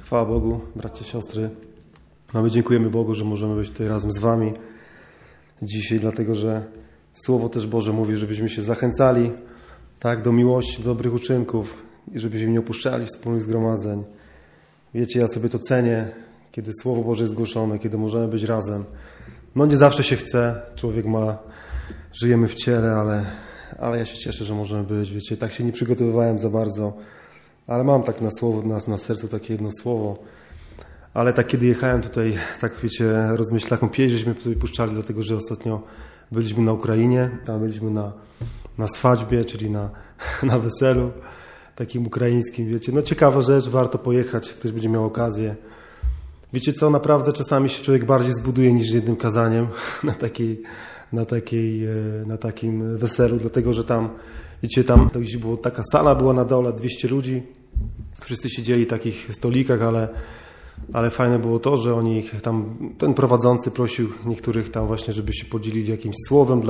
Chwała Bogu, bracia, siostry. My dziękujemy Bogu, że możemy być tutaj razem z wami dzisiaj, dlatego że Słowo też Boże mówi, żebyśmy się zachęcali tak, do miłości, do dobrych uczynków i żebyśmy nie opuszczali wspólnych zgromadzeń. Wiecie, ja sobie to cenię, kiedy Słowo Boże jest głoszone, kiedy możemy być razem. No nie zawsze się chce, żyjemy w ciele, ale ja się cieszę, że możemy być. Wiecie, tak się nie przygotowywałem za bardzo, ale mam tak na sercu takie jedno słowo. Ale tak kiedy jechałem tutaj, tak wiecie, taką pieśń żeśmy sobie puszczali, dlatego że ostatnio byliśmy na Ukrainie, tam byliśmy na swadźbie, czyli na weselu takim ukraińskim, wiecie. No ciekawa rzecz, warto pojechać, ktoś będzie miał okazję. Wiecie co, naprawdę czasami się człowiek bardziej zbuduje niż jednym kazaniem na takim weselu, dlatego że tam, wiecie, tam gdzieś było, taka sala była na dole, 200 ludzi, wszyscy siedzieli w takich stolikach, ale fajne było to, że oni tam, ten prowadzący prosił niektórych tam właśnie, żeby się podzielili jakimś słowem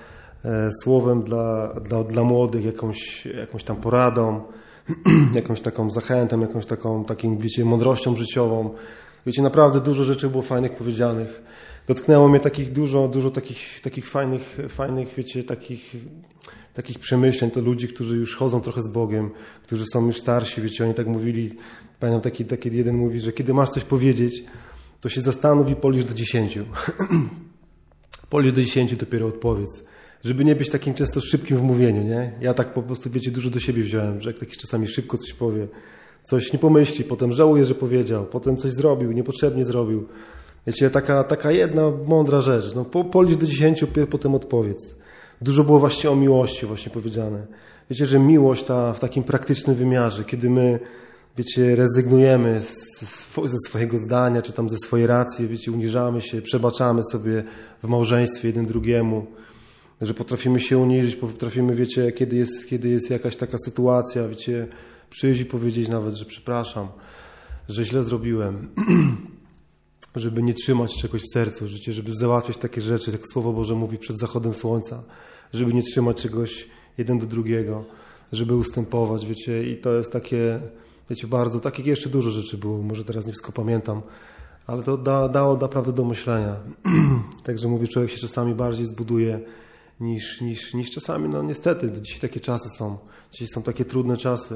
dla młodych, jakąś tam poradą, jakąś taką zachętą, takim, wiecie, mądrością życiową. Wiecie, naprawdę dużo rzeczy było fajnych powiedzianych. Dotknęło mnie dużo takich fajnych, wiecie, takich przemyśleń. To ludzi, którzy już chodzą trochę z Bogiem, którzy są już starsi, wiecie, oni tak mówili. Pamiętam, taki jeden mówi, że kiedy masz coś powiedzieć, to się zastanów i policz do 10. Policz do 10, dopiero odpowiedz. Żeby nie być takim często szybkim w mówieniu, nie? Ja tak po prostu, wiecie, dużo do siebie wziąłem, że jak taki czasami szybko coś powie, coś nie pomyśli, potem żałuje, że powiedział, potem coś zrobił, niepotrzebnie zrobił. Wiecie, taka jedna mądra rzecz. No, policz do 10, potem odpowiedz. Dużo było właśnie o miłości właśnie powiedziane. Wiecie, że miłość w takim praktycznym wymiarze, kiedy my, wiecie, rezygnujemy ze swojego zdania, czy tam ze swojej racji, wiecie, uniżamy się, przebaczamy sobie w małżeństwie jeden drugiemu, że potrafimy się uniżyć, potrafimy, wiecie, kiedy jest jakaś taka sytuacja, wiecie, przyjść i powiedzieć nawet, że przepraszam, że źle zrobiłem, żeby nie trzymać czegoś w sercu, żeby załatwiać takie rzeczy, jak Słowo Boże mówi, przed zachodem słońca, żeby nie trzymać czegoś jeden do drugiego, żeby ustępować, wiecie, i to jest takie, wiecie, bardzo, takich jeszcze dużo rzeczy było, może teraz nie wszystko pamiętam, ale to dało naprawdę do myślenia. Także mówię, człowiek się czasami bardziej zbuduje niż czasami, no niestety, dzisiaj takie czasy są, dzisiaj są takie trudne czasy,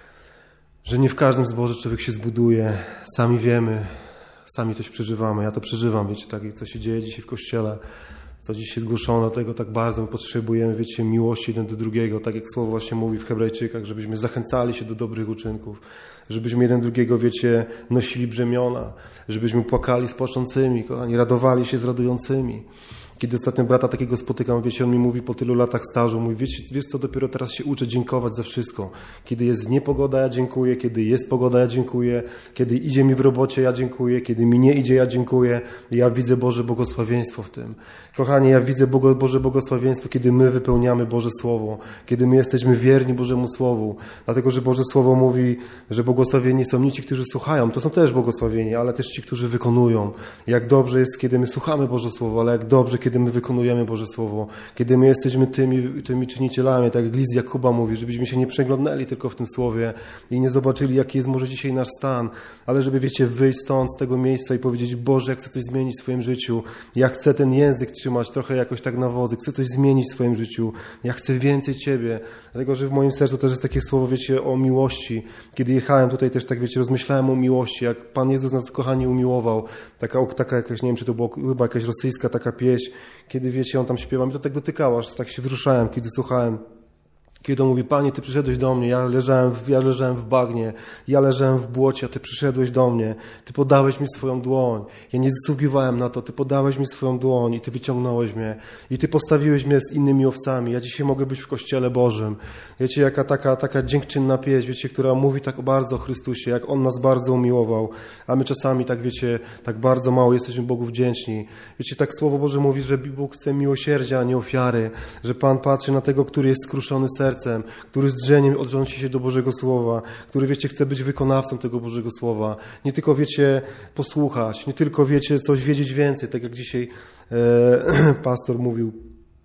że nie w każdym zborze człowiek się zbuduje, sami wiemy, sami coś przeżywamy, ja to przeżywam, wiecie, tak, co się dzieje dzisiaj w Kościele, co dziś jest głoszone, tego tak bardzo my potrzebujemy, wiecie, miłości jeden do drugiego, tak jak Słowo właśnie mówi w Hebrajczykach, żebyśmy zachęcali się do dobrych uczynków, żebyśmy jeden drugiego, wiecie, nosili brzemiona, żebyśmy płakali z płaczącymi, kochani, radowali się z radującymi. Kiedy ostatnio brata takiego spotykam, wiecie, on mi mówi po tylu latach stażu, mówi, wiesz co, dopiero teraz się uczę dziękować za wszystko. Kiedy jest niepogoda, ja dziękuję, kiedy jest pogoda, ja dziękuję, kiedy idzie mi w robocie, ja dziękuję, kiedy mi nie idzie, ja dziękuję. Ja widzę Boże błogosławieństwo w tym. Kochani, ja widzę Boże błogosławieństwo, kiedy my wypełniamy Boże Słowo, kiedy my jesteśmy wierni Bożemu Słowu, dlatego, że Boże Słowo mówi, że błogosławieni są nie ci, którzy słuchają, to są też błogosławieni, ale też ci, którzy wykonują. Jak dobrze jest, kiedy my słuchamy Boże Słowo, ale jak dobrze, kiedy my wykonujemy Boże Słowo, kiedy my jesteśmy tymi czynicielami, tak jak list Jakuba mówi, żebyśmy się nie przeglądnęli tylko w tym Słowie i nie zobaczyli, jaki jest może dzisiaj nasz stan, ale żeby, wiecie, wyjść stąd, z tego miejsca i powiedzieć, Boże, ja chcę coś zmienić w swoim życiu, ja chcę ten język trzymać trochę jakoś tak na wodzy, chcę coś zmienić w swoim życiu, ja chcę więcej Ciebie, dlatego, że w moim sercu też jest takie słowo, wiecie, o miłości. Kiedy jechałem tutaj też tak, wiecie, rozmyślałem o miłości, jak Pan Jezus nas, kochani, umiłował, taka jakaś, nie wiem, czy to była chyba jakaś rosyjska taka pieśń, kiedy, wiecie, on tam śpiewał, mi to tak dotykało, aż tak się wzruszałem, kiedy słuchałem. Kiedy on mówi, Panie, Ty przyszedłeś do mnie, ja leżałem w bagnie, ja leżałem w błocie, a Ty przyszedłeś do mnie, Ty podałeś mi swoją dłoń, ja nie zasługiwałem na to, Ty podałeś mi swoją dłoń i Ty wyciągnąłeś mnie i Ty postawiłeś mnie z innymi owcami, ja dzisiaj mogę być w Kościele Bożym. Wiecie, jaka taka dziękczynna pieśń, wiecie, która mówi tak bardzo o Chrystusie, jak On nas bardzo umiłował, a my czasami tak, wiecie, tak bardzo mało jesteśmy Bogu wdzięczni. Wiecie, tak Słowo Boże mówi, że Bóg chce miłosierdzia, a nie ofiary, że Pan patrzy na tego, który jest skruszony sercem, który z drzeniem odrządzi się do Bożego Słowa, który, wiecie, chce być wykonawcą tego Bożego Słowa. Nie tylko, wiecie, posłuchać, nie tylko, wiecie, coś wiedzieć więcej, tak jak dzisiaj pastor mówił,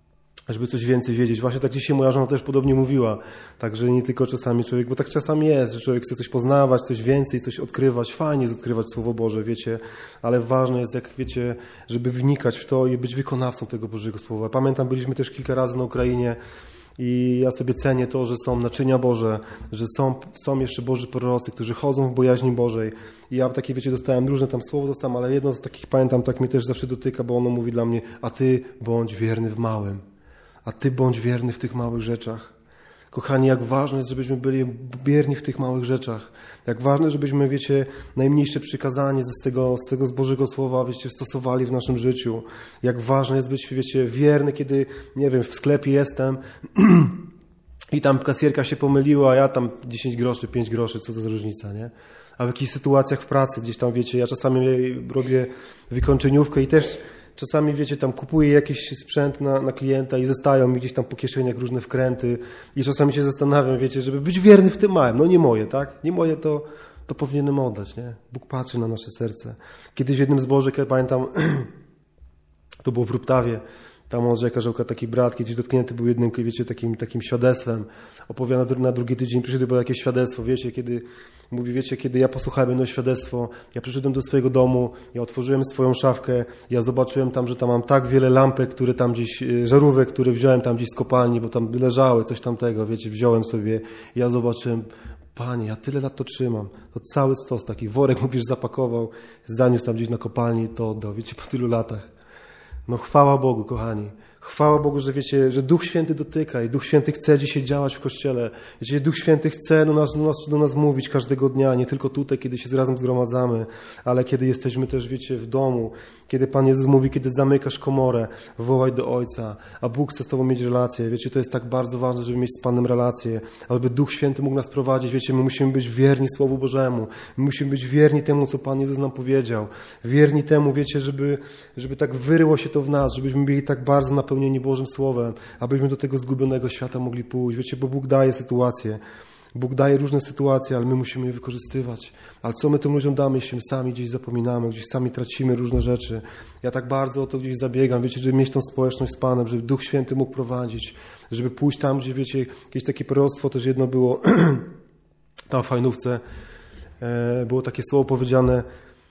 żeby coś więcej wiedzieć. Właśnie tak dzisiaj moja żona też podobnie mówiła. Także nie tylko czasami człowiek, bo tak czasami jest, że człowiek chce coś poznawać, coś więcej, coś odkrywać. Fajnie jest odkrywać Słowo Boże, wiecie, ale ważne jest, jak wiecie, żeby wnikać w to i być wykonawcą tego Bożego Słowa. Pamiętam, byliśmy też kilka razy na Ukrainie i ja sobie cenię to, że są naczynia Boże, że są jeszcze Boży prorocy, którzy chodzą w bojaźni Bożej. I ja takie, wiecie, dostałem różne tam słowo, ale jedno z takich, pamiętam, tak mnie też zawsze dotyka, bo ono mówi dla mnie, a ty bądź wierny w małym. A ty bądź wierny w tych małych rzeczach. Kochani, jak ważne jest, żebyśmy byli wierni w tych małych rzeczach. Jak ważne, żebyśmy, wiecie, najmniejsze przykazanie z Bożego Słowa, wiecie, stosowali w naszym życiu. Jak ważne jest być, wiecie, wierny, kiedy, nie wiem, w sklepie jestem i tam kasjerka się pomyliła, a ja tam 10 groszy, 5 groszy, co to za różnica, nie? A w jakichś sytuacjach w pracy, gdzieś tam, wiecie, ja czasami robię wykończeniówkę i też czasami, wiecie, tam kupuję jakiś sprzęt na klienta i zostają mi gdzieś tam po kieszeniach różne wkręty i czasami się zastanawiam, wiecie, żeby być wierny w tym małym. No nie moje, tak? Nie moje to powinienem oddać, nie? Bóg patrzy na nasze serce. Kiedyś w jednym zborze, ja pamiętam, to było w Ruptawie, tam od rzeka Żołka taki brat, kiedyś dotknięty był jednym, wiecie, takim świadectwem. Opowiada na drugi tydzień, przyszedł, było jakieś świadectwo, wiecie, kiedy ja posłuchałem jedno świadectwo, ja przyszedłem do swojego domu, ja otworzyłem swoją szafkę, ja zobaczyłem tam, że tam mam tak wiele lampek, które tam gdzieś, żarówek, które wziąłem tam gdzieś z kopalni, bo tam leżały, coś tamtego, wiecie, wziąłem sobie, ja zobaczyłem, Panie, ja tyle lat to trzymam, to cały stos, taki worek, mówisz, zapakował, zaniósł tam gdzieś na kopalni i to oddał, wiecie, po tylu latach. No chwała Bogu, kochani. Chwała Bogu, że wiecie, że Duch Święty dotyka i Duch Święty chce dzisiaj działać w Kościele. Wiecie, Duch Święty chce do nas mówić każdego dnia, nie tylko tutaj, kiedy się razem zgromadzamy, ale kiedy jesteśmy też, wiecie, w domu, kiedy Pan Jezus mówi, kiedy zamykasz komorę, wołaj do Ojca, a Bóg chce z Tobą mieć relację. Wiecie, to jest tak bardzo ważne, żeby mieć z Panem relację, aby Duch Święty mógł nas prowadzić. Wiecie, my musimy być wierni Słowu Bożemu, my musimy być wierni temu, co Pan Jezus nam powiedział. Wierni temu, wiecie, żeby tak wyryło się to w nas, żebyśmy byli tak bardzo napełnieni Bożym Słowem, abyśmy do tego zgubionego świata mogli pójść. Wiecie, bo Bóg daje sytuacje. Bóg daje różne sytuacje, ale my musimy je wykorzystywać. Ale co my tym ludziom damy, jeśli my sami gdzieś zapominamy, gdzieś sami tracimy różne rzeczy? Ja tak bardzo o to gdzieś zabiegam, wiecie, żeby mieć tą społeczność z Panem, żeby Duch Święty mógł prowadzić, żeby pójść tam, gdzie, wiecie, jakieś takie proroctwo też jedno było, tam w Fajnówce było takie słowo powiedziane,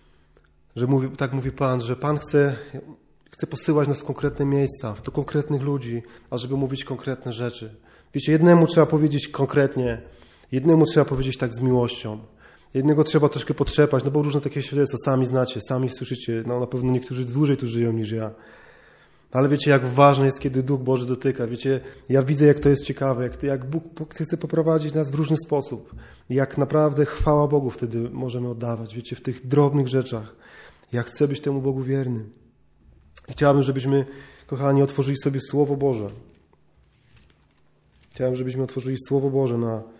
że tak mówi Pan, że Pan chce posyłać nas w konkretne miejsca, do konkretnych ludzi, ażeby mówić konkretne rzeczy. Wiecie, jednemu trzeba powiedzieć konkretnie, jednemu trzeba powiedzieć tak z miłością, jednego trzeba troszkę potrzepać, no bo różne takie świadectwa sami znacie, sami słyszycie, no na pewno niektórzy dłużej tu żyją niż ja. Ale wiecie, jak ważne jest, kiedy Duch Boży dotyka. Wiecie, ja widzę, jak to jest ciekawe, jak Bóg chce poprowadzić nas w różny sposób. Jak naprawdę chwała Bogu wtedy możemy oddawać, wiecie, w tych drobnych rzeczach. Ja chcę być temu Bogu wierny. Chciałbym, żebyśmy, kochani, otworzyli sobie Słowo Boże. Chciałem, żebyśmy otworzyli Słowo Boże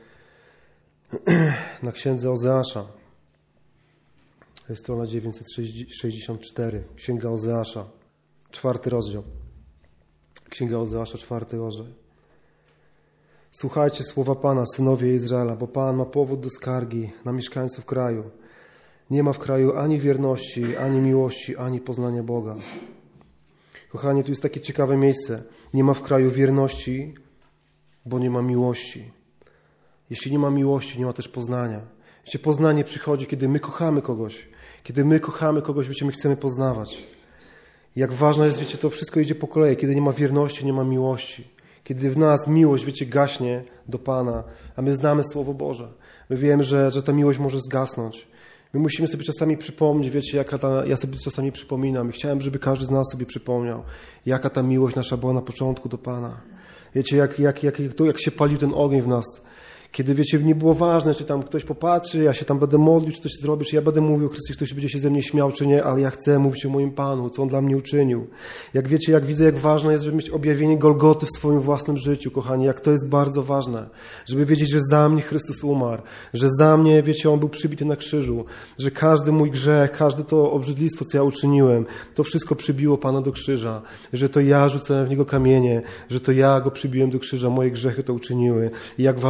na księdze Ozeasza. To jest strona 964. Księga Ozeasza, 4 rozdział. Księga Ozeasza, 4 rozdział. Słuchajcie słowa Pana, synowie Izraela, bo Pan ma powód do skargi na mieszkańców kraju. Nie ma w kraju ani wierności, ani miłości, ani poznania Boga. Kochani, tu jest takie ciekawe miejsce. Nie ma w kraju wierności, bo nie ma miłości. Jeśli nie ma miłości, nie ma też poznania. Wiecie, poznanie przychodzi, kiedy my kochamy kogoś. Kiedy my kochamy kogoś, wiecie, my chcemy poznawać. Jak ważne jest, wiecie, to wszystko idzie po kolei. Kiedy nie ma wierności, nie ma miłości. Kiedy w nas miłość, wiecie, gaśnie do Pana, a my znamy Słowo Boże. My wiemy, że ta miłość może zgasnąć. My musimy sobie czasami przypomnieć, wiecie, ja sobie czasami przypominam i chciałem, żeby każdy z nas sobie przypomniał, jaka ta miłość nasza była na początku do Pana. Wiecie, jak się palił ten ogień w nas. Kiedy, wiecie, nie było ważne, czy tam ktoś popatrzy, ja się tam będę modlił, czy coś zrobię, czy ja będę mówił o Chrystusie, ktoś będzie się ze mnie śmiał, czy nie, ale ja chcę mówić o moim Panu, co On dla mnie uczynił. Jak wiecie, jak widzę, jak ważne jest, żeby mieć objawienie Golgoty w swoim własnym życiu, kochani, jak to jest bardzo ważne. Żeby wiedzieć, że za mnie Chrystus umarł, że za mnie, wiecie, On był przybity na krzyżu, że każdy mój grzech, każde to obrzydlistwo, co ja uczyniłem, to wszystko przybiło Pana do krzyża, że to ja rzucałem w Niego kamienie, że to ja Go przybiłem do krzyża, moje grzechy to uczyniły. I jak ważne mieć tą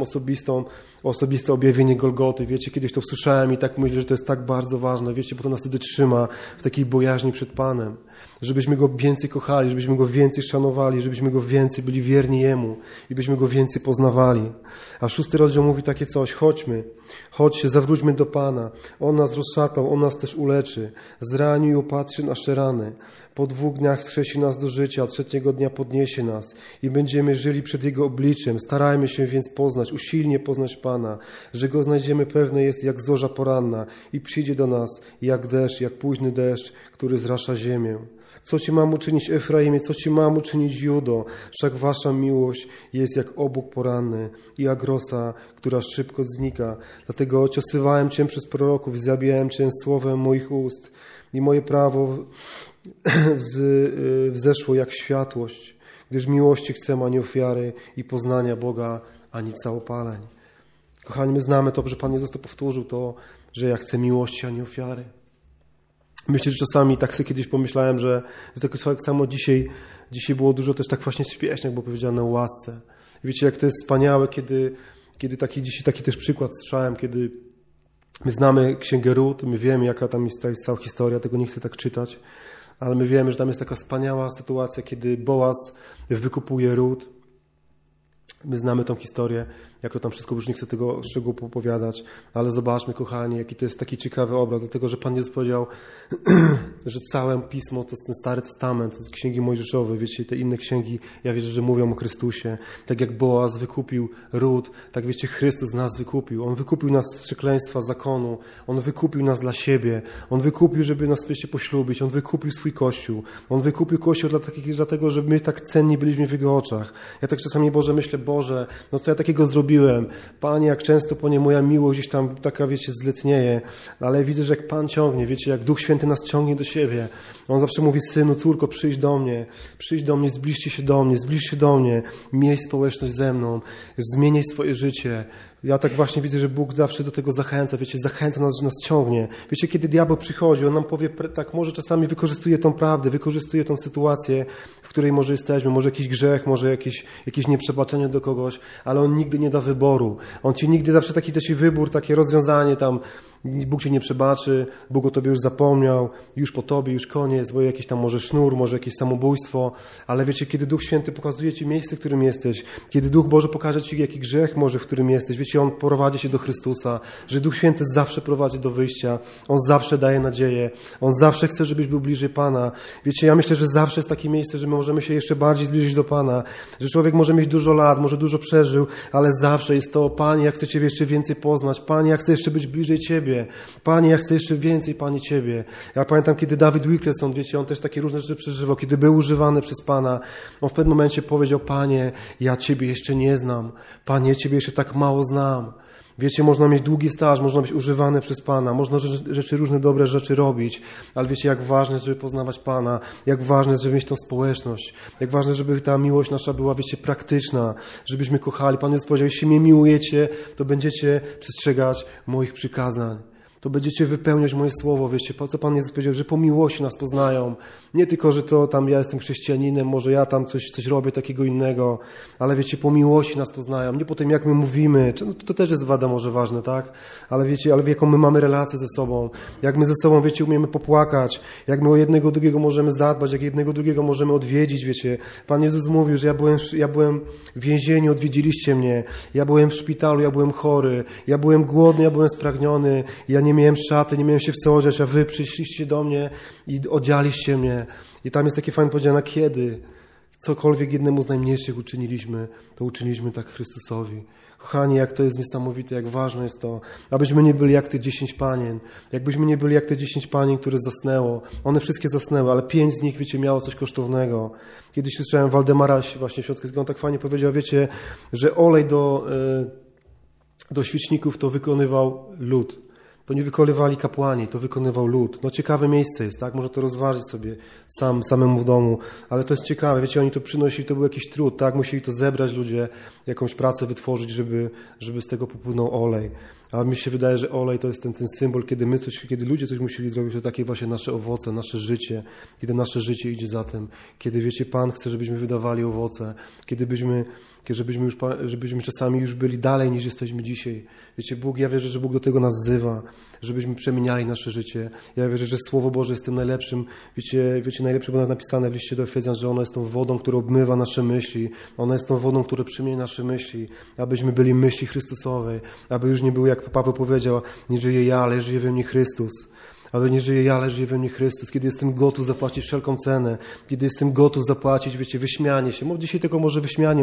osobiste objawienie Golgoty. Wiecie, kiedyś to usłyszałem i tak myślę, że to jest tak bardzo ważne. Wiecie, bo to nas wtedy trzyma w takiej bojaźni przed Panem. Żebyśmy Go więcej kochali, żebyśmy Go więcej szanowali, żebyśmy Go więcej byli wierni Jemu i byśmy Go więcej poznawali. A 6 rozdział mówi takie coś: chodźcie, zawróćmy do Pana. On nas rozszarpał, On nas też uleczy. Zranił i opatrzy nasze rany. Po 2 dniach wskrzesi nas do życia, a 3 dnia podniesie nas i będziemy żyli przed Jego obliczem. Starajmy się więc usilnie poznać Pana, że Go znajdziemy, pewne jest jak zorza poranna i przyjdzie do nas jak deszcz, jak późny deszcz, który zrasza ziemię. Co Ci mam uczynić, Efraimie, co Ci mam uczynić, Judo? Wszak Wasza miłość jest jak obłok poranny i jak rosa, która szybko znika. Dlatego ociosywałem Cię przez proroków i zabijałem Cię słowem moich ust i moje prawo wzeszło jak światłość, gdyż miłości chcę, ani ofiary i poznania Boga, ani całopaleń. Kochani, my znamy to, że Pan Jezus to powtórzył, to, że ja chcę miłości, a nie ofiary. Myślę, że czasami tak sobie kiedyś pomyślałem, że tak samo dzisiaj było dużo też tak właśnie śpiesznych, bo powiedziane o łasce. Wiecie, jak to jest wspaniałe, kiedy taki też przykład słyszałem, kiedy my znamy Księgę Rut, my wiemy, jaka tam jest cała historia, tego nie chcę tak czytać, ale my wiemy, że tam jest taka wspaniała sytuacja, kiedy Boaz wykupuje Rut. My znamy tą historię, jak to tam wszystko, już nie chcę tego szczegółu opowiadać, ale zobaczmy, kochani, jaki to jest taki ciekawy obraz, dlatego, że Pan Jezus powiedział, że całe Pismo to jest ten Stary Testament, to jest Księgi Mojżeszowe, wiecie, te inne księgi, ja wierzę, że mówią o Chrystusie. Tak jak Boaz wykupił Rut, tak wiecie, Chrystus nas wykupił. On wykupił nas z przekleństwa zakonu, On wykupił nas dla siebie, On wykupił, żeby nas, wiecie, poślubić, On wykupił swój Kościół, On wykupił Kościół dlatego, że my tak cenni byliśmy w Jego oczach. Ja tak czasami, Boże, myślę, Boże, no co ja takiego zrobiłem? Panie, jak często po nie moja miłość gdzieś tam taka, wiecie, zletnieje, ale widzę, że jak Pan ciągnie, wiecie, jak Duch Święty nas ciągnie do siebie. On zawsze mówi: synu, córko, przyjdź do mnie, zbliż się do mnie, miej społeczność ze mną, zmieniaj swoje życie. Ja tak właśnie widzę, że Bóg zawsze do tego zachęca, wiecie, zachęca nas, że nas ciągnie. Wiecie, kiedy diabeł przychodzi, on nam powie, tak może czasami wykorzystuje tą prawdę, wykorzystuje tą sytuację, w której może jesteśmy, może jakiś grzech, może jakieś nieprzebaczenie do kogoś, ale on nigdy nie da wyboru. On ci nigdy zawsze taki też wybór, takie rozwiązanie tam, Bóg cię nie przebaczy, Bóg o tobie już zapomniał, już po tobie, już koniec, bo jakiś tam może sznur, może jakieś samobójstwo, ale wiecie, kiedy Duch Święty pokazuje ci miejsce, w którym jesteś, kiedy Duch Boży pokaże ci, jaki grzech może, w którym jesteś, wiecie, On prowadzi się do Chrystusa, że Duch Święty zawsze prowadzi do wyjścia, On zawsze daje nadzieję, On zawsze chce, żebyś był bliżej Pana. Wiecie, ja myślę, że zawsze jest takie miejsce, że my możemy się jeszcze bardziej zbliżyć do Pana, że człowiek może mieć dużo lat, może dużo przeżył, ale zawsze jest to: Panie, ja chcę Ciebie jeszcze więcej poznać, Panie, ja chcę jeszcze być bliżej Ciebie, Panie, ja chcę jeszcze więcej, Panie, Ciebie. Ja pamiętam, kiedy David Wilkerson, wiecie, on też takie różne rzeczy przeżywał, kiedy był używany przez Pana, on w pewnym momencie powiedział: Panie, ja Ciebie jeszcze nie znam, Panie, Ciebie jeszcze tak mało znam. Wiecie, można mieć długi staż, można być używany przez Pana, można różne dobre rzeczy robić, ale wiecie, jak ważne jest, żeby poznawać Pana, jak ważne jest, żeby mieć tą społeczność, jak ważne, żeby ta miłość nasza była, wiecie, praktyczna, żebyśmy kochali. Pan Jezus powiedział: jeśli mnie miłujecie, to będziecie przestrzegać moich przykazań. To będziecie wypełniać moje słowo, wiecie, co Pan Jezus powiedział, że po miłości nas poznają. Nie tylko, że to tam ja jestem chrześcijaninem, może ja tam coś robię takiego innego, ale wiecie, po miłości nas poznają. Nie po tym, jak my mówimy, no to też jest wada może ważne, tak? Ale wiecie, ale jaką my mamy relację ze sobą, jak my ze sobą, wiecie, umiemy popłakać, jak my o jednego drugiego możemy zadbać, jak jednego drugiego możemy odwiedzić, wiecie. Pan Jezus mówił, że ja byłem w więzieniu, odwiedziliście mnie, ja byłem w szpitalu, ja byłem chory, ja byłem głodny, ja byłem spragniony, ja nie miałem szaty, nie miałem się w co odziać, a wy przyszliście do mnie i odzialiście mnie. I tam jest takie fajne powiedziane: kiedy cokolwiek jednemu z najmniejszych uczyniliśmy, to uczyniliśmy tak Chrystusowi. Kochani, jak to jest niesamowite, jak ważne jest to, abyśmy nie byli jak te 10 panien. Jakbyśmy nie byli jak te 10 panien, które zasnęło. One wszystkie zasnęły, ale 5 z nich, wiecie, miało coś kosztownego. Kiedyś słyszałem Waldemara właśnie Świąteckiego, on tak fajnie powiedział, wiecie, że olej do świeczników to wykonywał lud. To nie wykonywali kapłani, to wykonywał lud. No ciekawe miejsce jest, tak? Można to rozważyć sobie samemu w domu, ale to jest ciekawe. Wiecie, oni to przynosili, to był jakiś trud, tak? Musieli to zebrać ludzie, jakąś pracę wytworzyć, żeby z tego popłynął olej. A mi się wydaje, że olej to jest ten symbol, kiedy ludzie coś musieli zrobić, to takie właśnie nasze owoce, nasze życie, kiedy nasze życie idzie za tym, kiedy, wiecie, Pan chce, żebyśmy wydawali owoce, żebyśmy czasami już byli dalej niż jesteśmy dzisiaj. Wiecie, ja wierzę, że Bóg do tego nas wzywa, żebyśmy przemieniali nasze życie. Ja wierzę, że Słowo Boże jest tym najlepszym, wiecie, najlepsze było napisane w liście do Efezjan, że ono jest tą wodą, która obmywa nasze myśli, ono jest tą wodą, która przemienia nasze myśli, abyśmy byli myśli Chrystusowej, aby już nie było, jak Paweł powiedział, nie żyję ja, ale żyje we mnie Chrystus. Ale nie żyje ja, ale żyje we mnie Chrystus. Kiedy jestem gotów zapłacić wszelką cenę, kiedy jestem gotów zapłacić, wiecie, wyśmianie się. Dzisiaj tylko może wyśmianie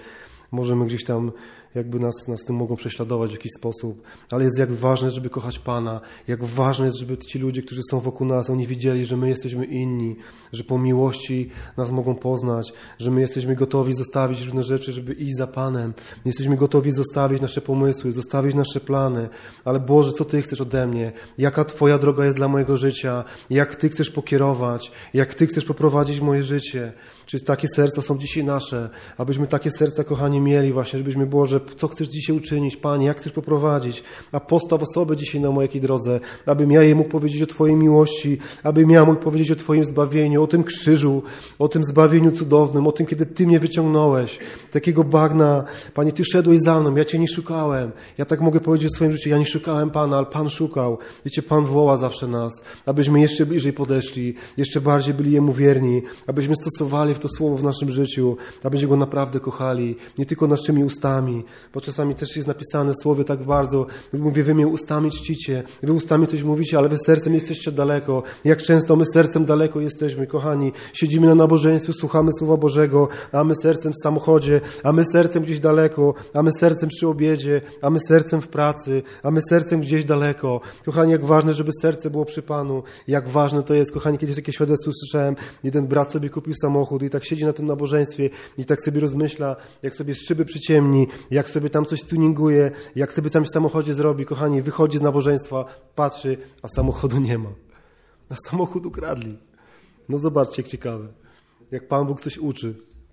możemy gdzieś tam, jakby nas tym mogą prześladować w jakiś sposób. Ale jest jak ważne, żeby kochać Pana. Jak ważne jest, żeby ci ludzie, którzy są wokół nas, oni widzieli, że my jesteśmy inni, że po miłości nas mogą poznać, że my jesteśmy gotowi zostawić różne rzeczy, żeby iść za Panem. Jesteśmy gotowi zostawić nasze pomysły, zostawić nasze plany. Ale Boże, co Ty chcesz ode mnie? Jaka Twoja droga jest dla mojego życia? Jak Ty chcesz pokierować? Jak Ty chcesz poprowadzić moje życie? Czy takie serca są dzisiaj nasze? Abyśmy takie serca, kochani, mieli właśnie, żebyśmy, Boże, co chcesz dzisiaj uczynić, Panie, jak chcesz poprowadzić, a postaw osoby dzisiaj na mojej drodze, abym ja jej mógł powiedzieć o Twojej miłości, abym ja mógł powiedzieć o Twoim zbawieniu, o tym krzyżu, o tym zbawieniu cudownym, o tym, kiedy Ty mnie wyciągnąłeś, takiego bagna, Panie, Ty szedłeś za mną, ja Cię nie szukałem, ja tak mogę powiedzieć w swoim życiu, ja nie szukałem Pana, ale Pan szukał, wiecie, Pan woła zawsze nas, abyśmy jeszcze bliżej podeszli, jeszcze bardziej byli Jemu wierni, abyśmy stosowali to Słowo w naszym życiu, abyśmy Go naprawdę kochali, nie tylko naszymi ustami, bo czasami też jest napisane w Słowie tak bardzo, mówię, wy mnie ustami czcicie, wy ustami coś mówicie, ale wy sercem jesteście daleko. Jak często my sercem daleko jesteśmy, kochani. Siedzimy na nabożeństwie, słuchamy Słowa Bożego, a my sercem w samochodzie, a my sercem gdzieś daleko, a my sercem przy obiedzie, a my sercem w pracy, a my sercem gdzieś daleko. Kochani, jak ważne, żeby serce było przy Panu. Jak ważne to jest, kochani, kiedyś takie świadectwo słyszałem, jeden brat sobie kupił samochód i tak siedzi na tym nabożeństwie i tak sobie rozmyśla, jak sobie szyby przyciemni, jak sobie tam coś tuninguje, jak sobie tam w samochodzie zrobi. Kochani, wychodzi z nabożeństwa, patrzy, a samochodu nie ma. A samochód ukradli. No zobaczcie, jak ciekawe. Jak Pan Bóg coś uczy.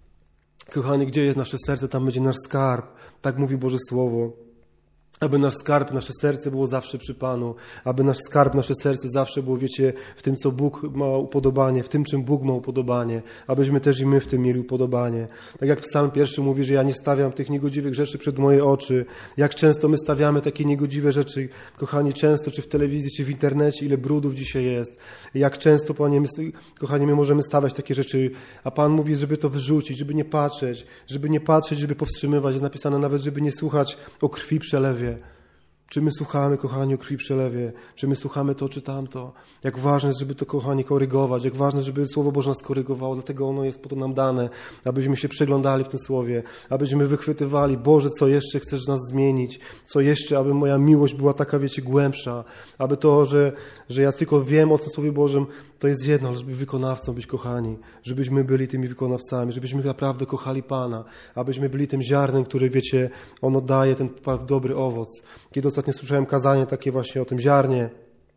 Kochani, gdzie jest nasze serce, tam będzie nasz skarb. Tak mówi Boże Słowo. Aby nasz skarb, nasze serce było zawsze przy Panu. Aby nasz skarb, nasze serce zawsze było, wiecie, w tym, co Bóg ma upodobanie, w tym, czym Bóg ma upodobanie. Abyśmy też i my w tym mieli upodobanie. Tak jak Psalm 1 mówi, że ja nie stawiam tych niegodziwych rzeczy przed moje oczy. Jak często my stawiamy takie niegodziwe rzeczy, kochani, często, czy w telewizji, czy w internecie, ile brudów dzisiaj jest. Jak często, Panie, kochani, my możemy stawiać takie rzeczy, a Pan mówi, żeby to wyrzucić, żeby nie patrzeć, żeby powstrzymywać. Jest napisane nawet, żeby nie słuchać o krwi przelewie. Czy my słuchamy, kochani, o krwi przelewie? Czy my słuchamy to, czy tamto? Jak ważne jest, żeby to, kochani, korygować. Jak ważne, żeby Słowo Boże nas korygowało. Dlatego ono jest po to nam dane, abyśmy się przyglądali w tym Słowie. Abyśmy wychwytywali, Boże, co jeszcze chcesz nas zmienić? Co jeszcze, aby moja miłość była taka, wiecie, głębsza? Aby to, że ja tylko wiem o tym Słowie Bożym, to jest jedno, ale żeby wykonawcą być, kochani. Żebyśmy byli tymi wykonawcami. Żebyśmy naprawdę kochali Pana. Abyśmy byli tym ziarnem, który, wiecie, ono daje ten dobry owoc. Kiedy ostatnio słyszałem kazanie takie właśnie o tym ziarnie,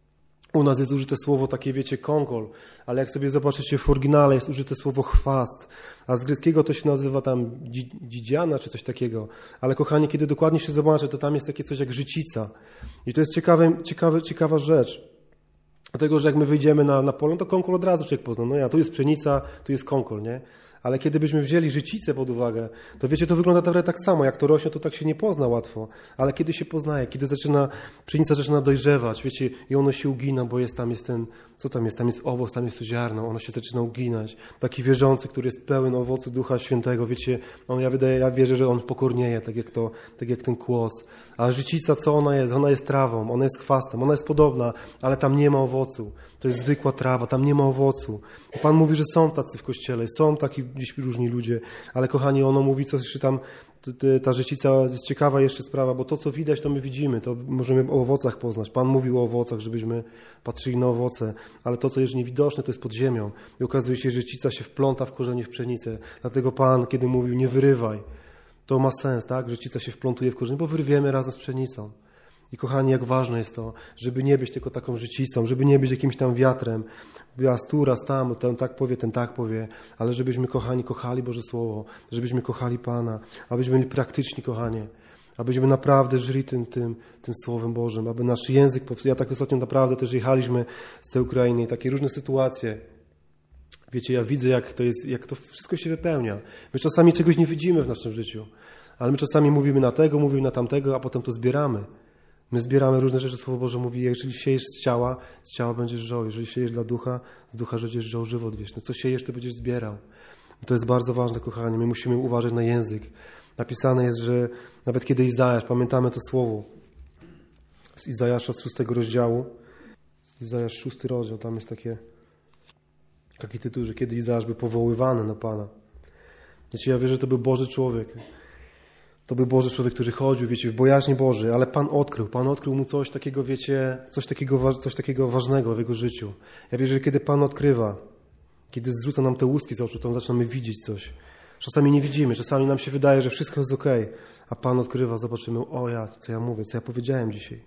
u nas jest użyte słowo takie, wiecie, konkol, ale jak sobie zobaczycie w oryginale, jest użyte słowo chwast, a z greckiego to się nazywa tam dzidziana, czy coś takiego. Ale kochani, kiedy dokładnie się zobaczy, to tam jest takie coś jak życica. I to jest ciekawa rzecz. Dlatego, że jak my wyjdziemy na pole, to konkol od razu człowiek pozna. No ja, tu jest pszenica, tu jest konkol, nie? Ale kiedy byśmy wzięli życicę pod uwagę, to wiecie, to wygląda tak samo. Jak to rośnie, to tak się nie pozna łatwo. Ale kiedy się poznaje, kiedy pszenica zaczyna dojrzewać, wiecie, i ono się ugina, bo tam jest ten, co tam jest? Tam jest owoc, tam jest to ziarno, ono się zaczyna uginać. Taki wierzący, który jest pełen owocu Ducha Świętego, wiecie, ja wierzę, że on pokornieje, tak jak ten kłos. A życica, co ona jest? Ona jest trawą, ona jest chwastem, ona jest podobna, ale tam nie ma owocu. To jest zwykła trawa, tam nie ma owocu. Pan mówi, że są tacy w Kościele, są taki dziś różni ludzie, ale kochani, ono mówi coś, że tam ta życica jest ciekawa jeszcze sprawa, bo to, co widać, to my widzimy, to możemy o owocach poznać. Pan mówił o owocach, żebyśmy patrzyli na owoce, ale to, co jest niewidoczne, to jest pod ziemią. I okazuje się, że życica się wpląta w korzenie w pszenicę. Dlatego Pan, kiedy mówił, nie wyrywaj, to ma sens, tak? Życica się wplątuje w korzenie, bo wyrwiemy razem z pszenicą. I kochani, jak ważne jest to, żeby nie być tylko taką życicą, żeby nie być jakimś tam wiatrem, raz tu, raz tam, ten tak powie, ten tak powie, ale żebyśmy, kochani, kochali Boże Słowo, żebyśmy kochali Pana, abyśmy byli praktyczni, kochanie, Abyśmy naprawdę żyli tym Słowem Bożym, aby nasz język... Ja tak ostatnio naprawdę też jechaliśmy z tej Ukrainy i takie różne sytuacje. Wiecie, ja widzę, jak to wszystko się wypełnia. My czasami czegoś nie widzimy w naszym życiu, ale my czasami mówimy na tego, mówimy na tamtego, a potem to zbieramy. My zbieramy różne rzeczy. Słowo Boże mówi, jeżeli siejesz z ciała będziesz żał. Jeżeli siejesz dla ducha, z ducha będziesz żał żywot wieczny. Co siejesz, to będziesz zbierał. I to jest bardzo ważne, kochani. My musimy uważać na język. Napisane jest, że nawet kiedy Izajasz, pamiętamy to słowo z Izajasza z 6 rozdziału, Izajasz 6 rozdział, tam jest taki tytuł, że kiedy Izajasz był powoływany na Pana. Wiecie, ja wierzę, że to był Boży człowiek. To był Boży człowiek, który chodził, wiecie, w bojaźni Bożej, ale Pan odkrył mu coś takiego, wiecie, coś takiego ważnego w jego życiu. Ja wierzę, że kiedy Pan odkrywa, kiedy zrzuca nam te łuski z oczu, to zaczynamy widzieć coś. Czasami nie widzimy, czasami nam się wydaje, że wszystko jest okej, a Pan odkrywa, zobaczymy, co ja mówię, co ja powiedziałem dzisiaj.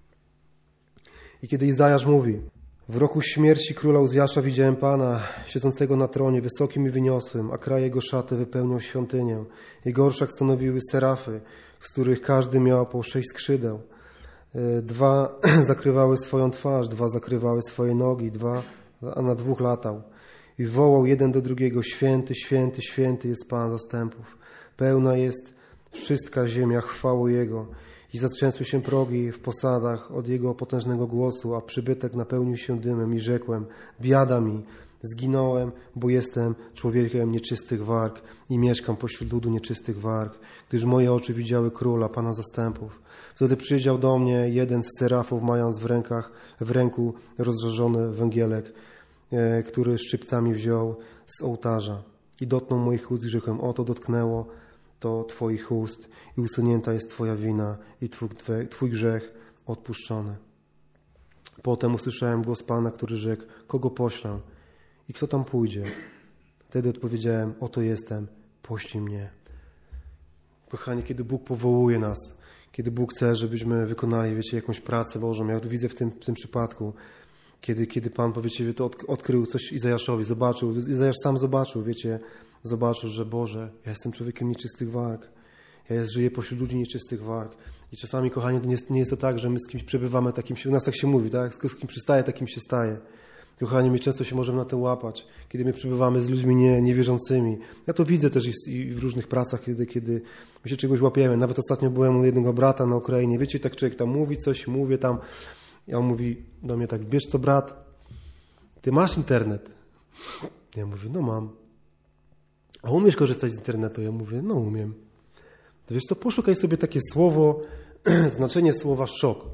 I kiedy Izajasz mówi, w roku śmierci króla Uzjasza widziałem Pana, siedzącego na tronie, wysokim i wyniosłym, a kraj jego szaty wypełniał świątynię. Jego orszak stanowiły serafy, z których każdy miał po 6 skrzydeł. 2 zakrywały swoją twarz, 2 zakrywały swoje nogi, 2, a na 2 latał. I wołał jeden do drugiego, święty, święty, święty jest Pan zastępów. Pełna jest wszystka ziemia chwały Jego. I zatrzęsły się progi w posadach od Jego potężnego głosu, a przybytek napełnił się dymem i rzekłem, biada mi, zginąłem, bo jestem człowiekiem nieczystych warg i mieszkam pośród ludu nieczystych warg, gdyż moje oczy widziały Króla, Pana zastępów. Wtedy przyjrzał do mnie jeden z serafów, mając w ręku rozżarzony węgielek, który szczypcami wziął z ołtarza i dotknął moich ust i rzekłem, oto dotknęło to Twoich ust i usunięta jest Twoja wina i Twój grzech odpuszczony. Potem usłyszałem głos Pana, który rzekł, kogo poślę i kto tam pójdzie? Wtedy odpowiedziałem, oto jestem, poślij mnie. Kochani, kiedy Bóg powołuje nas, kiedy Bóg chce, żebyśmy wykonali, wiecie, jakąś pracę Bożą, ja to widzę w tym przypadku, kiedy Pan, powiecie, to odkrył coś Izajaszowi, zobaczył, Izajasz sam zobaczył, wiecie, zobaczył, że Boże, ja jestem człowiekiem nieczystych warg. Ja żyję pośród ludzi nieczystych warg. I czasami, kochani, nie jest to tak, że my z kimś przebywamy, u nas tak się mówi, tak? Z kim przystaje, takim się staje. Kochani, my często się możemy na tym łapać, kiedy my przebywamy z ludźmi niewierzącymi. Ja to widzę też i w różnych pracach, kiedy my się czegoś łapiemy. Nawet ostatnio byłem u jednego brata na Ukrainie. Wiecie, tak człowiek tam mówi coś, mówię tam. I on mówi do mnie tak, wiesz co, brat, ty masz internet? Ja mówię, no mam. A umiesz korzystać z internetu? Ja mówię, no umiem. To wiesz co, poszukaj sobie takie słowo, znaczenie słowa szok.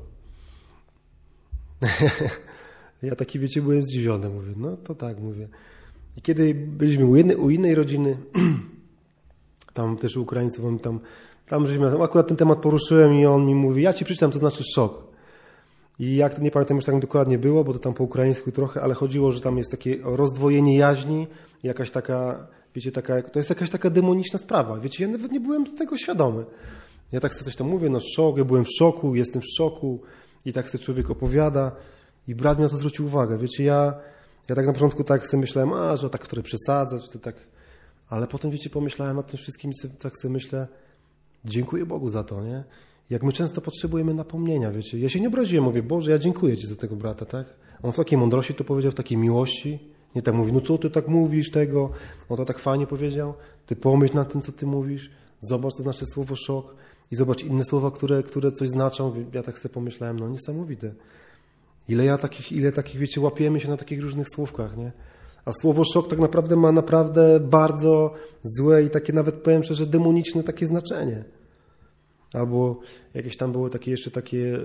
Ja taki, wiecie, byłem zdziwiony. Mówię, no to tak, mówię. I kiedy byliśmy u innej rodziny, tam też u Ukraińców, tam akurat ten temat poruszyłem i on mi mówi, ja ci przeczytam, co znaczy szok. I jak to nie pamiętam już tak dokładnie było, bo to tam po ukraińsku trochę, ale chodziło, że tam jest takie rozdwojenie jaźni, jakaś taka, wiecie, to jest jakaś taka demoniczna sprawa. Wiecie, ja nawet nie byłem tego świadomy. Ja tak sobie coś tam mówię, no szok, ja byłem w szoku, jestem w szoku i tak sobie człowiek opowiada i brat mi na to zwrócił uwagę. Wiecie, ja tak na początku tak sobie myślałem, że tak, które przesadza, czy to tak, ale potem, wiecie, pomyślałem nad tym wszystkim i tak sobie myślę, dziękuję Bogu za to, nie? Jak my często potrzebujemy napomnienia, wiecie. Ja się nie obraziłem, mówię, Boże, ja dziękuję Ci za tego brata, tak? On w takiej mądrości to powiedział, w takiej miłości. Nie tak mówi, no co Ty tak mówisz tego? On to tak fajnie powiedział. Ty pomyśl nad tym, co Ty mówisz. Zobacz, co znaczy słowo szok. I zobacz inne słowa, które coś znaczą. Ja tak sobie pomyślałem, no niesamowite. Ile takich, wiecie, łapiemy się na takich różnych słówkach, nie? A słowo szok tak naprawdę ma naprawdę bardzo złe i takie nawet, powiem szczerze, demoniczne takie znaczenie. Albo jakieś tam było takie jeszcze takie...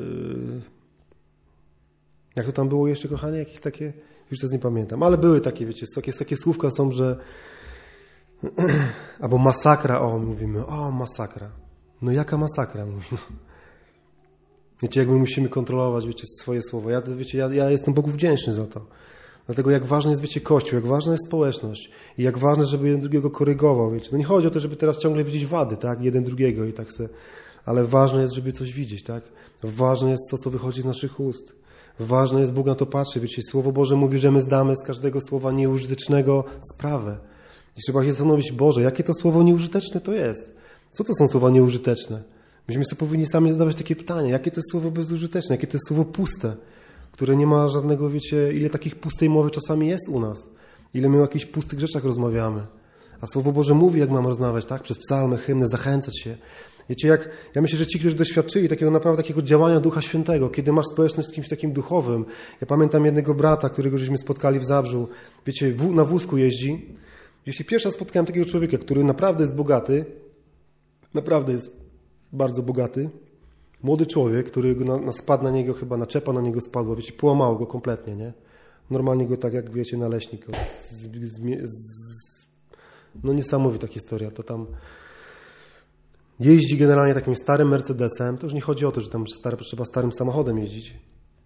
Jak to tam było jeszcze, kochanie? Jakieś takie... Już teraz nie pamiętam. Ale były takie, wiecie, takie słówka są, że... Albo masakra, mówimy. Masakra. No jaka masakra? Mówimy. Wiecie, jak my musimy kontrolować, wiecie, swoje słowo. Ja jestem Bogu wdzięczny za to. Dlatego jak ważny jest, wiecie, Kościół, jak ważna jest społeczność i jak ważne, żeby jeden drugiego korygował, wiecie. No nie chodzi o to, żeby teraz ciągle widzieć wady, tak? Jeden drugiego i tak se... Ale ważne jest, żeby coś widzieć, tak? Ważne jest to, co wychodzi z naszych ust. Ważne jest, Bóg na to patrzy. Wiecie, Słowo Boże mówi, że my zdamy z każdego słowa nieużytecznego sprawę. I trzeba się zastanowić, Boże, jakie to słowo nieużyteczne to jest? Co to są słowa nieużyteczne? Myśmy sobie powinni sami zadawać takie pytanie, jakie to jest słowo bezużyteczne, jakie to jest słowo puste, które nie ma żadnego, wiecie, ile takich pustej mowy czasami jest u nas, ile my o jakichś pustych rzeczach rozmawiamy. A Słowo Boże mówi, jak mamy rozmawiać, tak? Przez psalmy, hymny, zachęcać się. Wiecie, ja myślę, że ci, którzy doświadczyli takiego działania Ducha Świętego, kiedy masz społeczność z kimś takim duchowym. Ja pamiętam jednego brata, którego żeśmy spotkali w Zabrzu. Wiecie, na wózku jeździ. Jeśli pierwszy raz spotkałem takiego człowieka, który naprawdę jest bogaty, naprawdę jest bardzo bogaty, młody człowiek, który spadł na niego, chyba naczepa na niego spadła, wiecie, połamało go kompletnie, nie? Normalnie go tak, jak wiecie, naleśnik. No niesamowita historia, to tam jeździ generalnie takim starym Mercedesem, to już nie chodzi o to, że tam trzeba starym samochodem jeździć,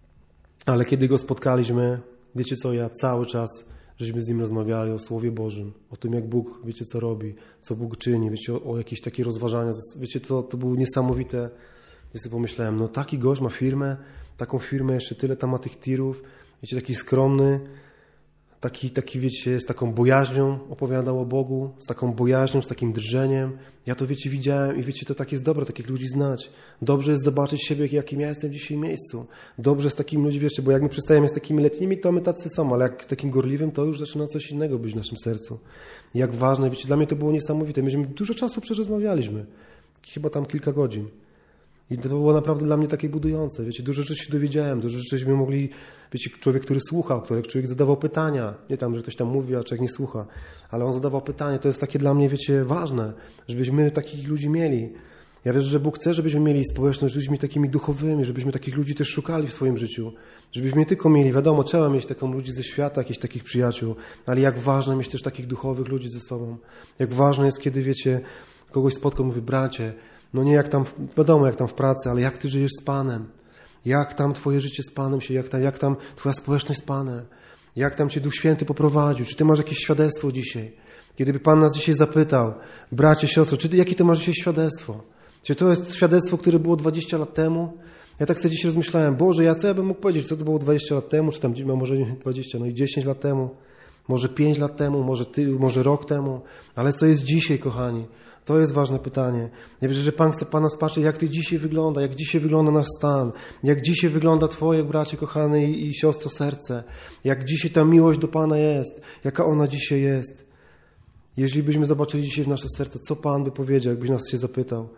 ale kiedy go spotkaliśmy, wiecie co, ja cały czas, żeśmy z nim rozmawiali o Słowie Bożym, o tym, jak Bóg, wiecie co robi, co Bóg czyni, wiecie, o jakieś takie rozważania, wiecie, to było niesamowite. Ja sobie pomyślałem, no taki gość ma firmę, taką firmę, jeszcze tyle tam ma tych tirów, wiecie, taki skromny, taki, wiecie, z taką bojaźnią opowiadał o Bogu, z taką bojaźnią, z takim drżeniem. Ja to, wiecie, widziałem i wiecie, to tak jest dobre, takich ludzi znać. Dobrze jest zobaczyć siebie, jakim ja jestem w dzisiaj miejscu. Dobrze z takimi ludźmi, wiecie, bo jak my przestajemy z takimi letnimi, to my tacy są, ale jak z takim gorliwym, to już zaczyna coś innego być w naszym sercu. I jak ważne, wiecie, dla mnie to było niesamowite. Myśmy dużo czasu przerozmawialiśmy. Chyba tam kilka godzin. I to było naprawdę dla mnie takie budujące. Wiecie, dużo rzeczy się dowiedziałem, dużo rzeczyśmy mogli, wiecie, człowiek, który słuchał, człowiek zadawał pytania. Nie tam, że ktoś tam mówi, a człowiek nie słucha. Ale on zadawał pytania. To jest takie dla mnie, wiecie, ważne, żebyśmy takich ludzi mieli. Ja wierzę, że Bóg chce, żebyśmy mieli społeczność z ludźmi takimi duchowymi, żebyśmy takich ludzi też szukali w swoim życiu. Żebyśmy nie tylko mieli, wiadomo, trzeba mieć taką ludzi ze świata, jakichś takich przyjaciół, ale jak ważne mieć też takich duchowych ludzi ze sobą. Jak ważne jest, kiedy, wiecie, kogoś spotkał, mówi, bracie, no nie jak tam, wiadomo, jak tam w pracy, ale jak ty żyjesz z Panem? Jak tam twoje życie z Panem się, jak tam twoja społeczność z Panem? Jak tam cię Duch Święty poprowadził? Czy ty masz jakieś świadectwo dzisiaj? Kiedyby Pan nas dzisiaj zapytał, bracie, siostro, jakie ty masz dzisiaj świadectwo? Czy to jest świadectwo, które było 20 lat temu? Ja tak sobie dzisiaj rozmyślałem, Boże, co ja bym mógł powiedzieć, co to było 20 lat temu, czy tam może 20, no i 10 lat temu, może 5 lat temu, może rok temu, ale co jest dzisiaj, kochani? To jest ważne pytanie. Ja wierzę, że Pan chce Pana spatrzeć, jak Ty dzisiaj wygląda, jak dzisiaj wygląda nasz stan, jak dzisiaj wygląda Twoje, bracie kochane i siostro, serce, jak dzisiaj ta miłość do Pana jest, jaka ona dzisiaj jest. Jeżeli byśmy zobaczyli dzisiaj w nasze serce, co Pan by powiedział, jakbyś nas się zapytał,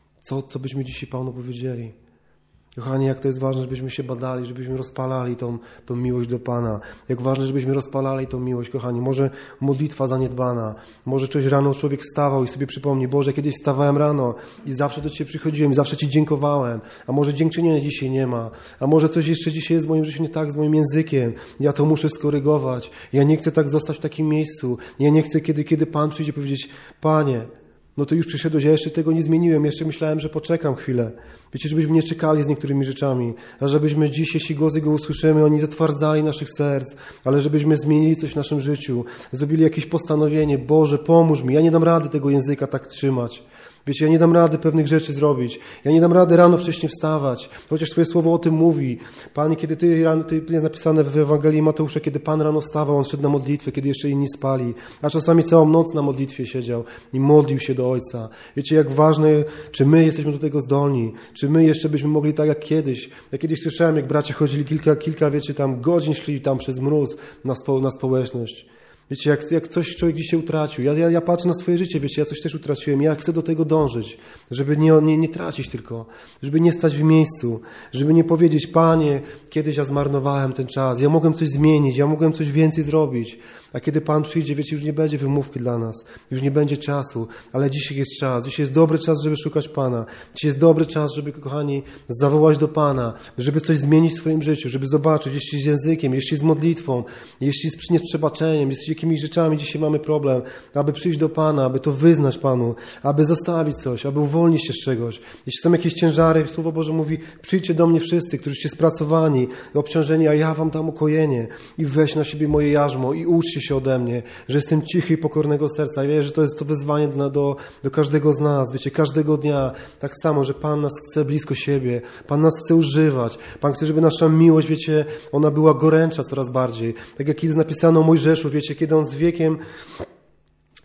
co byśmy dzisiaj Panu powiedzieli. Kochani, jak to jest ważne, żebyśmy się badali, żebyśmy rozpalali tą miłość do Pana. Jak ważne, żebyśmy rozpalali tą miłość, kochani. Może modlitwa zaniedbana. Może coś rano człowiek wstawał i sobie przypomni, Boże, kiedyś wstawałem rano i zawsze do Ciebie przychodziłem i zawsze Ci dziękowałem. A może dziękczynienia dzisiaj nie ma. A może coś jeszcze dzisiaj jest w moim życiu nie tak z moim językiem. Ja to muszę skorygować. Ja nie chcę tak zostać w takim miejscu. Ja nie chcę, kiedy Pan przyjdzie powiedzieć, Panie, no to już przyszedłeś, ja jeszcze tego nie zmieniłem, jeszcze myślałem, że poczekam chwilę. Wiecie, żebyśmy nie czekali z niektórymi rzeczami, a żebyśmy dziś, jeśli głos Jego usłyszymy, oni zatwardzali naszych serc, ale żebyśmy zmienili coś w naszym życiu, zrobili jakieś postanowienie, Boże, pomóż mi, ja nie dam rady tego języka tak trzymać. Wiecie, ja nie dam rady pewnych rzeczy zrobić. Ja nie dam rady rano wcześniej wstawać. Chociaż Twoje słowo o tym mówi. Panie, kiedy jest napisane w Ewangelii Mateusza, kiedy Pan rano wstawał, On szedł na modlitwę, kiedy jeszcze inni spali. A czasami całą noc na modlitwie siedział i modlił się do Ojca. Wiecie, jak ważne, czy my jesteśmy do tego zdolni. Czy my jeszcze byśmy mogli tak jak kiedyś. Ja kiedyś słyszałem, jak bracia chodzili kilka, wiecie, tam godzin szli tam przez mróz na społeczność. Wiecie, jak coś człowiek dzisiaj utracił. Ja patrzę na swoje życie, wiecie, ja coś też utraciłem. Ja chcę do tego dążyć, żeby nie tracić tylko, żeby nie stać w miejscu, żeby nie powiedzieć, Panie, kiedyś ja zmarnowałem ten czas, ja mogłem coś zmienić, ja mogłem coś więcej zrobić. A kiedy Pan przyjdzie, wiecie, już nie będzie wymówki dla nas, już nie będzie czasu, ale dzisiaj jest czas. Dzisiaj jest dobry czas, żeby szukać Pana. Dzisiaj jest dobry czas, żeby, kochani, zawołać do Pana, żeby coś zmienić w swoim życiu, żeby zobaczyć, jeśli z językiem, jeśli z modlitwą, jeśli z nieprzebaczeniem, jeśli z jakimiś rzeczami dzisiaj mamy problem, aby przyjść do Pana, aby to wyznać Panu, aby zostawić coś, aby uwolnić się z czegoś. Jeśli są jakieś ciężary, Słowo Boże mówi, przyjdźcie do mnie wszyscy, którzy się spracowani, obciążeni, a ja wam dam ukojenie i weź na siebie moje jarzmo i uczcie się ode mnie, że jestem cichy i pokornego serca. I wierzę, że to jest to wyzwanie do każdego z nas, wiecie, każdego dnia. Tak samo, że Pan nas chce blisko siebie, Pan nas chce używać, Pan chce, żeby nasza miłość, wiecie, ona była gorętsza coraz bardziej. Tak jak jest napisano o Mojżeszu, wiecie, kiedy on z wiekiem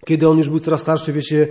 Kiedy on już był coraz starszy, wiecie,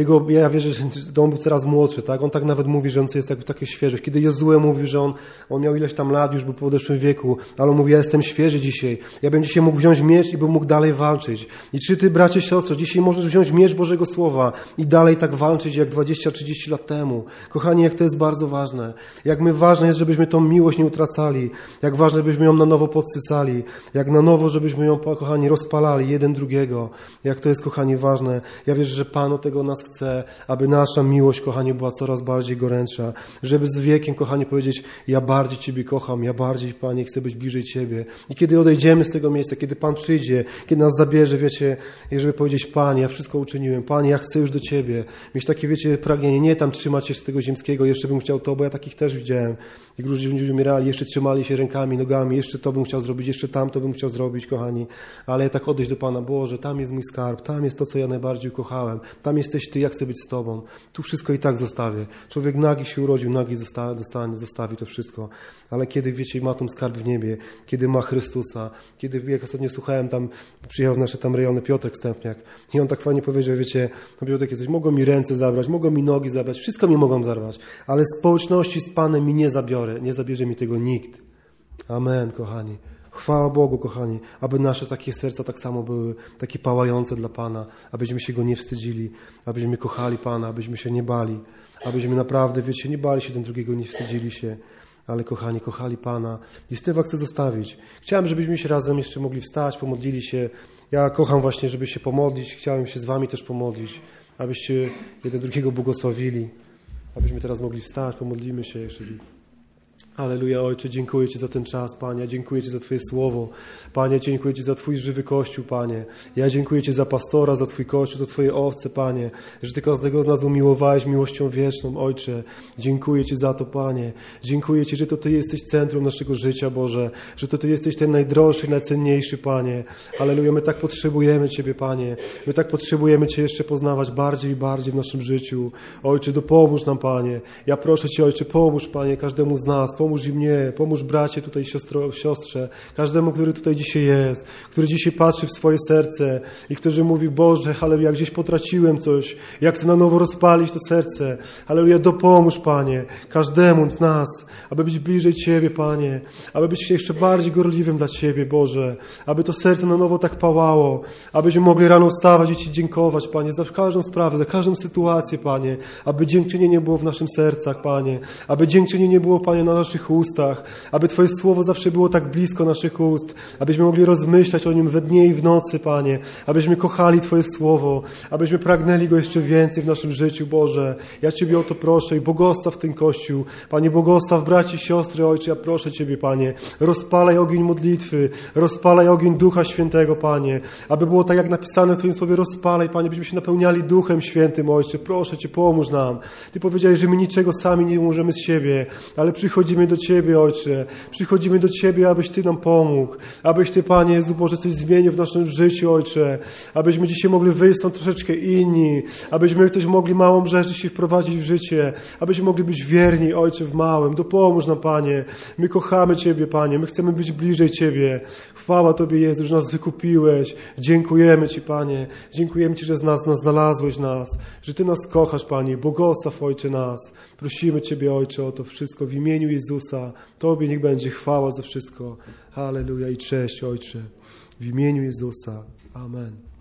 ja wierzę, że on był coraz młodszy, tak? On tak nawet mówi, że on jest jakby takie świeżość. Kiedy Jozue mówi, że on miał ileś tam lat, już był po podeszłym wieku, ale on mówi, ja jestem świeży dzisiaj. Ja bym dzisiaj mógł wziąć miecz i bym mógł dalej walczyć. I czy ty, bracie, siostro, dzisiaj możesz wziąć miecz Bożego Słowa i dalej tak walczyć jak 20-30 lat temu. Kochani, jak to jest bardzo ważne. Jak ważne jest, żebyśmy tą miłość nie utracali. Jak ważne, żebyśmy ją na nowo podsycali. Jak na nowo, żebyśmy ją, kochani, rozpalali jeden drugiego. Jak to jest, kochani, ważne. Ja wierzę, że Pan od tego nas chce, aby nasza miłość, kochani, była coraz bardziej gorętsza. Żeby z wiekiem, kochani, powiedzieć, ja bardziej Ciebie kocham, ja bardziej, Panie, chcę być bliżej Ciebie. I kiedy odejdziemy z tego miejsca, kiedy Pan przyjdzie, kiedy nas zabierze, wiecie, żeby powiedzieć, Panie, ja wszystko uczyniłem, Panie, ja chcę już do Ciebie. Mieć takie, wiecie, pragnienie, nie tam trzymać się z tego ziemskiego, jeszcze bym chciał to, bo ja takich też widziałem. Jak różni ludzie umierali, jeszcze trzymali się rękami, nogami, jeszcze to bym chciał zrobić, jeszcze tamto bym chciał zrobić, kochani. Ale ja tak odejść do Pana, Boże, tam jest mój skarb, tam jest to, co ja najbardziej kochałem. Tam jesteś Ty, ja chcę być z Tobą. Tu wszystko i tak zostawię. Człowiek nagi się urodził, nagi zostawi to wszystko. Ale kiedy, wiecie, ma ten skarb w niebie, kiedy ma Chrystusa, kiedy, jak ostatnio słuchałem tam, przyjechał w nasze tam rejony Piotrek Stępniak i on tak fajnie powiedział, wiecie, no Piotrek jesteś, mogą mi ręce zabrać, mogą mi nogi zabrać, wszystko mi mogą zabrać, ale społeczności z Panem mi nie zabierze mi tego nikt. Amen, kochani. Chwała Bogu, kochani, aby nasze takie serca tak samo były, takie pałające dla Pana, abyśmy się Go nie wstydzili, abyśmy kochali Pana, abyśmy się nie bali, abyśmy naprawdę, wiecie, nie bali się ten drugiego, nie wstydzili się, ale kochani, kochali Pana. I z tym was chcę zostawić. Chciałem, żebyśmy się razem jeszcze mogli wstać, pomodlili się. Ja kocham właśnie, żeby się pomodlić. Chciałem się z wami też pomodlić, abyście jeden drugiego błogosławili, abyśmy teraz mogli wstać, pomodlimy się jeszcze. Alleluja, Ojcze, dziękuję Ci za ten czas, Panie. Dziękuję Ci za Twoje słowo. Panie, dziękuję Ci za Twój żywy Kościół, Panie. Ja dziękuję Ci za pastora, za Twój Kościół, za Twoje owce, Panie. Że Ty każdego z nas umiłowałeś miłością wieczną, Ojcze. Dziękuję Ci za to, Panie. Dziękuję Ci, że to Ty jesteś centrum naszego życia, Boże. Że to Ty jesteś ten najdroższy, najcenniejszy, Panie. Alleluja, my tak potrzebujemy Ciebie, Panie. My tak potrzebujemy Cię jeszcze poznawać bardziej i bardziej w naszym życiu. Ojcze, dopomóż nam, Panie. Ja proszę Cię, Ojcze, pomóż, Panie, każdemu z nas. Pomóż i mnie, pomóż bracie tutaj, siostrze, każdemu, który tutaj dzisiaj jest, który dzisiaj patrzy w swoje serce i który mówi, Boże, halleluja, gdzieś potraciłem coś, ja chcę na nowo rozpalić to serce. Halleluja, dopomóż, Panie, każdemu z nas, aby być bliżej Ciebie, Panie, aby być jeszcze bardziej gorliwym dla Ciebie, Boże, aby to serce na nowo tak pałało, abyśmy mogli rano wstawać i Ci dziękować, Panie, za każdą sprawę, za każdą sytuację, Panie, aby dziękczynienie było w naszych sercach, Panie, aby dziękczynienie było, Panie, na naszych ustach, aby Twoje słowo zawsze było tak blisko naszych ust, abyśmy mogli rozmyślać o nim we dnie i w nocy, Panie, abyśmy kochali Twoje słowo, abyśmy pragnęli go jeszcze więcej w naszym życiu, Boże. Ja Ciebie o to proszę i błogosław ten Kościół. Panie, błogosław braci, siostry, Ojcze, ja proszę Ciebie, Panie, rozpalaj ogień modlitwy, rozpalaj ogień Ducha Świętego, Panie, aby było tak jak napisane w Twoim słowie, rozpalaj, Panie, byśmy się napełniali Duchem Świętym, Ojcze, proszę Cię, pomóż nam. Ty powiedziałeś, że my niczego sami nie możemy z siebie, ale przychodzimy do Ciebie, Ojcze. Przychodzimy do Ciebie, abyś Ty nam pomógł. Abyś Ty, Panie Jezu Boże, coś zmienił w naszym życiu, Ojcze. Abyśmy dzisiaj mogli wyjść stąd troszeczkę inni. Abyśmy coś mogli małą rzecz dzisiaj wprowadzić w życie. Abyśmy mogli być wierni, Ojcze, w małym. Dopomóż nam, Panie. My kochamy Ciebie, Panie. My chcemy być bliżej Ciebie. Chwała Tobie, Jezu, że nas wykupiłeś. Dziękujemy Ci, Panie. Dziękujemy Ci, że znalazłeś nas. Że Ty nas kochasz, Panie. Błogosław, Ojcze, nas. Prosimy Ciebie, Ojcze, o to wszystko w imieniu Jezusa. Tobie niech będzie chwała za wszystko. Halleluja i cześć, Ojcze. W imieniu Jezusa. Amen.